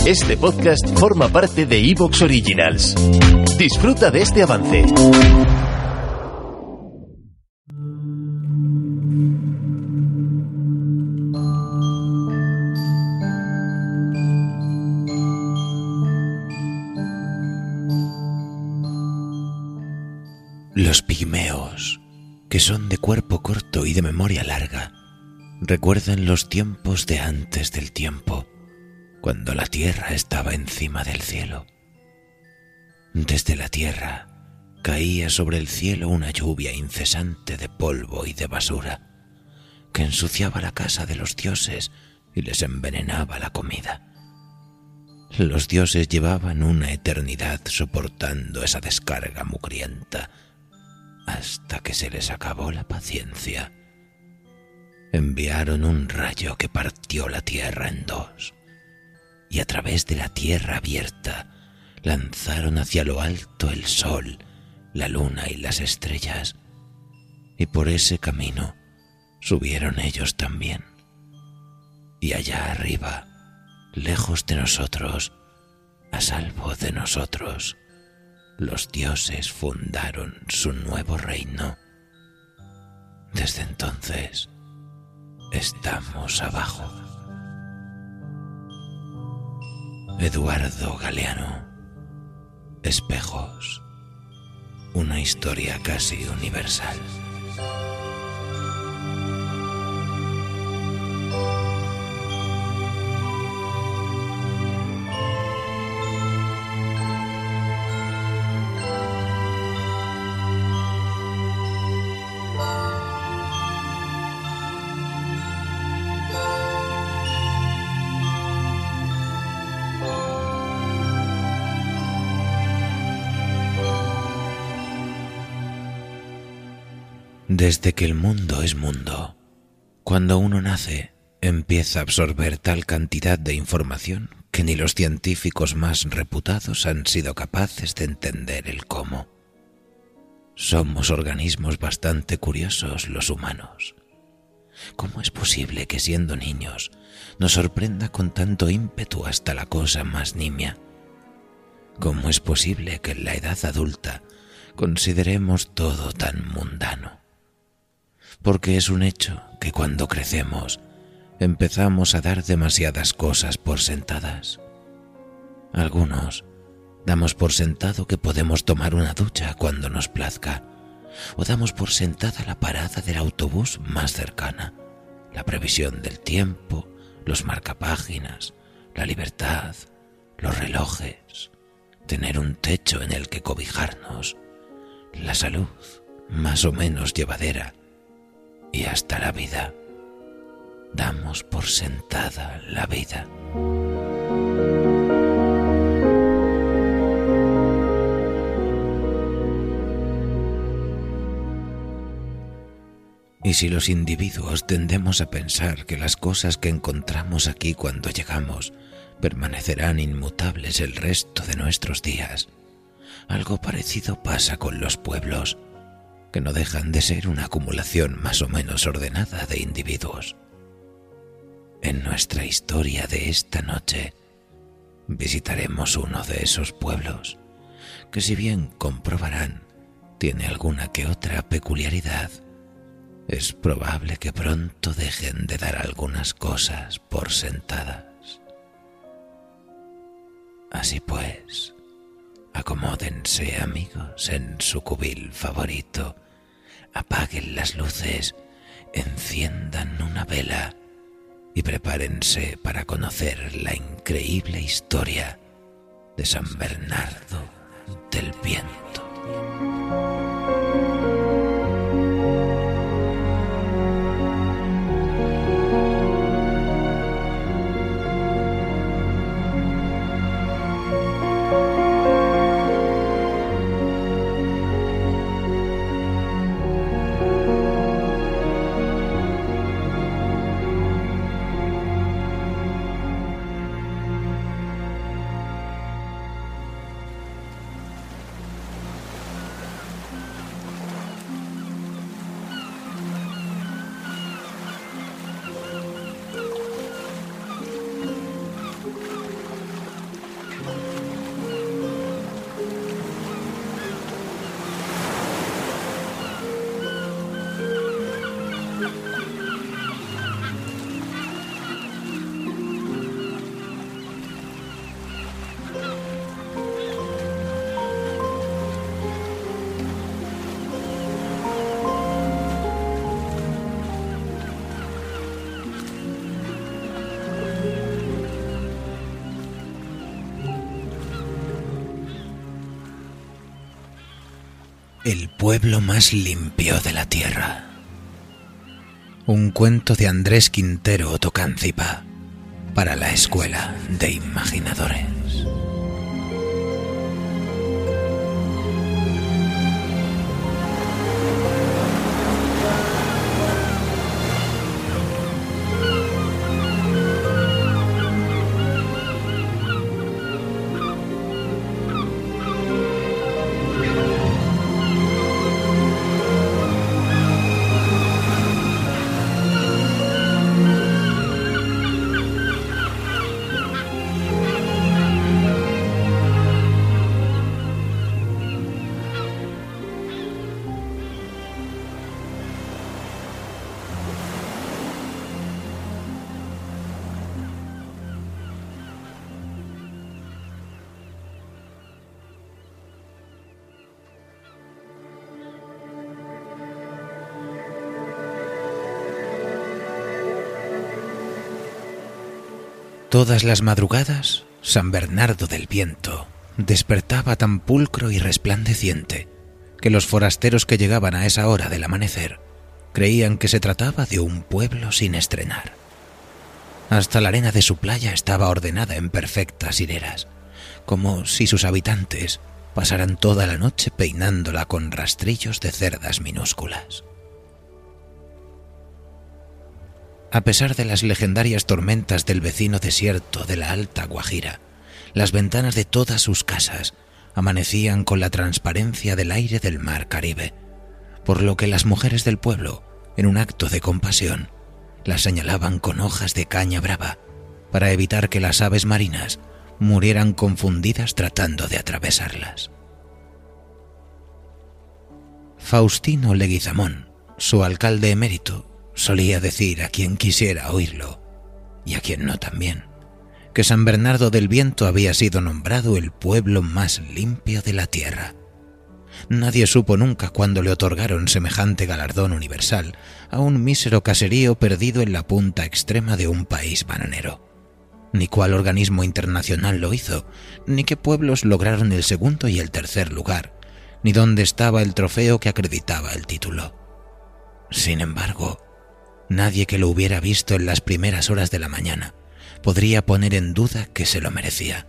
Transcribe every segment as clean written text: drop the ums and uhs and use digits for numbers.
Este podcast forma parte de Evox Originals. Disfruta de este avance. Los pigmeos, que son de cuerpo corto y de memoria larga, recuerdan los tiempos de antes del tiempo, cuando la tierra estaba encima del cielo. Desde la tierra caía sobre el cielo una lluvia incesante de polvo y de basura, que ensuciaba la casa de los dioses y les envenenaba la comida. Los dioses llevaban una eternidad soportando esa descarga mugrienta, hasta que se les acabó la paciencia. Enviaron un rayo que partió la tierra en dos, y a través de la tierra abierta lanzaron hacia lo alto el sol, la luna y las estrellas, y por ese camino subieron ellos también. Y allá arriba, lejos de nosotros, a salvo de nosotros, los dioses fundaron su nuevo reino. Desde entonces, estamos abajo. Eduardo Galeano. Espejos. Una historia casi universal. Desde que el mundo es mundo, cuando uno nace, empieza a absorber tal cantidad de información que ni los científicos más reputados han sido capaces de entender el cómo. Somos organismos bastante curiosos los humanos. ¿Cómo es posible que siendo niños nos sorprenda con tanto ímpetu hasta la cosa más nimia? ¿Cómo es posible que en la edad adulta consideremos todo tan mundano? Porque es un hecho que cuando crecemos empezamos a dar demasiadas cosas por sentadas. Algunos damos por sentado que podemos tomar una ducha cuando nos plazca, o damos por sentada la parada del autobús más cercana, la previsión del tiempo, los marcapáginas, la libertad, los relojes, tener un techo en el que cobijarnos, la salud más o menos llevadera, y hasta la vida. Damos por sentada la vida. Y si los individuos tendemos a pensar que las cosas que encontramos aquí cuando llegamos permanecerán inmutables el resto de nuestros días, algo parecido pasa con los pueblos, que no dejan de ser una acumulación más o menos ordenada de individuos. En nuestra historia de esta noche visitaremos uno de esos pueblos, que si bien comprobarán tiene alguna que otra peculiaridad, es probable que pronto dejen de dar algunas cosas por sentadas. Así pues, acomódense, amigos, en su cubil favorito, apaguen las luces, enciendan una vela y prepárense para conocer la increíble historia de San Bernardo del Viento. El pueblo más limpio de la tierra. Un cuento de Andrés Quintero Otocancipa para la Escuela de Imaginadores. Todas las madrugadas, San Bernardo del Viento despertaba tan pulcro y resplandeciente que los forasteros que llegaban a esa hora del amanecer creían que se trataba de un pueblo sin estrenar. Hasta la arena de su playa estaba ordenada en perfectas hileras, como si sus habitantes pasaran toda la noche peinándola con rastrillos de cerdas minúsculas. A pesar de las legendarias tormentas del vecino desierto de la Alta Guajira, las ventanas de todas sus casas amanecían con la transparencia del aire del mar Caribe, por lo que las mujeres del pueblo, en un acto de compasión, las señalaban con hojas de caña brava para evitar que las aves marinas murieran confundidas tratando de atravesarlas. Faustino Leguizamón, su alcalde emérito, solía decir a quien quisiera oírlo, y a quien no también, que San Bernardo del Viento había sido nombrado el pueblo más limpio de la tierra. Nadie supo nunca cuándo le otorgaron semejante galardón universal a un mísero caserío perdido en la punta extrema de un país bananero, ni cuál organismo internacional lo hizo, ni qué pueblos lograron el segundo y el tercer lugar, ni dónde estaba el trofeo que acreditaba el título. Sin embargo, nadie que lo hubiera visto en las primeras horas de la mañana podría poner en duda que se lo merecía.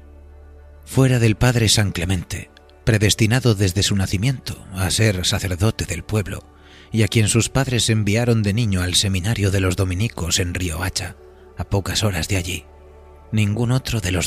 Fuera del padre San Clemente, predestinado desde su nacimiento a ser sacerdote del pueblo, y a quien sus padres enviaron de niño al seminario de los dominicos en Riohacha, a pocas horas de allí, ningún otro de los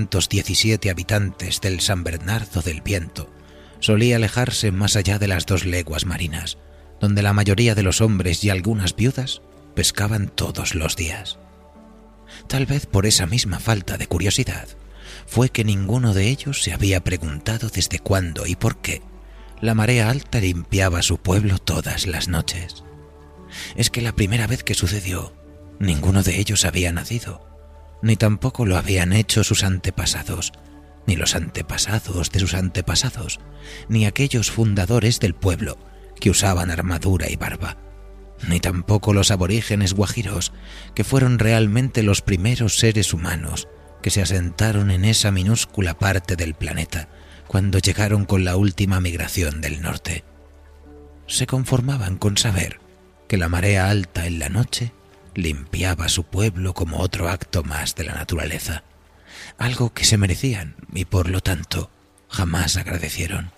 217 habitantes del San Bernardo del Viento solía alejarse más allá de las 2 leguas marinas, donde la mayoría de los hombres y algunas viudas pescaban todos los días. Tal vez por esa misma falta de curiosidad fue que ninguno de ellos se había preguntado desde cuándo y por qué la marea alta limpiaba su pueblo todas las noches. Es que la primera vez que sucedió, ninguno de ellos había nacido, ni tampoco lo habían hecho sus antepasados, ni los antepasados de sus antepasados, ni aquellos fundadores del pueblo que usaban armadura y barba, ni tampoco los aborígenes guajiros, que fueron realmente los primeros seres humanos que se asentaron en esa minúscula parte del planeta cuando llegaron con la última migración del norte. Se conformaban con saber que la marea alta en la noche limpiaba su pueblo como otro acto más de la naturaleza, algo que se merecían y por lo tanto jamás agradecieron.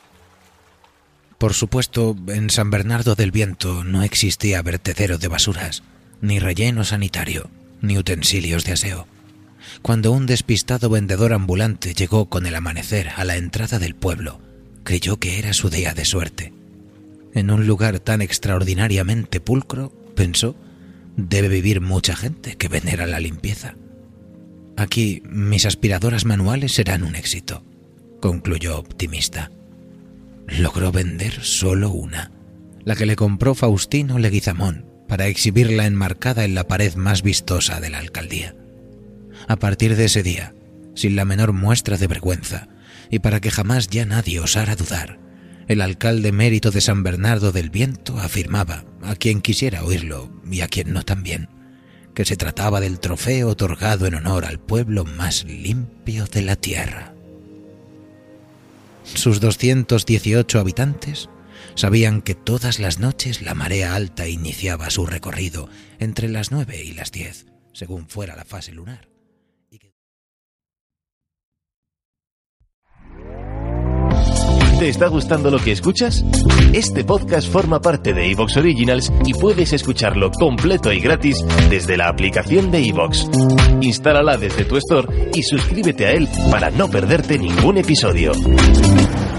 Por supuesto, en San Bernardo del Viento no existía vertedero de basuras, ni relleno sanitario, ni utensilios de aseo. Cuando un despistado vendedor ambulante llegó con el amanecer a la entrada del pueblo, creyó que era su día de suerte. En un lugar tan extraordinariamente pulcro, pensó, debe vivir mucha gente que venera la limpieza. Aquí mis aspiradoras manuales serán un éxito, concluyó optimista. Logró vender solo una, la que le compró Faustino Leguizamón para exhibirla enmarcada en la pared más vistosa de la alcaldía. A partir de ese día, sin la menor muestra de vergüenza, y para que jamás ya nadie osara dudar, el alcalde emérito de San Bernardo del Viento afirmaba, a quien quisiera oírlo y a quien no también, que se trataba del trofeo otorgado en honor al pueblo más limpio de la tierra. sus 218 habitantes sabían que todas las noches la marea alta iniciaba su recorrido entre las 9 y las 10, según fuera la fase lunar. ¿Te está gustando lo que escuchas? Este podcast forma parte de iVoox Originals y puedes escucharlo completo y gratis desde la aplicación de iVoox. Instálala desde tu store y suscríbete a él para no perderte ningún episodio.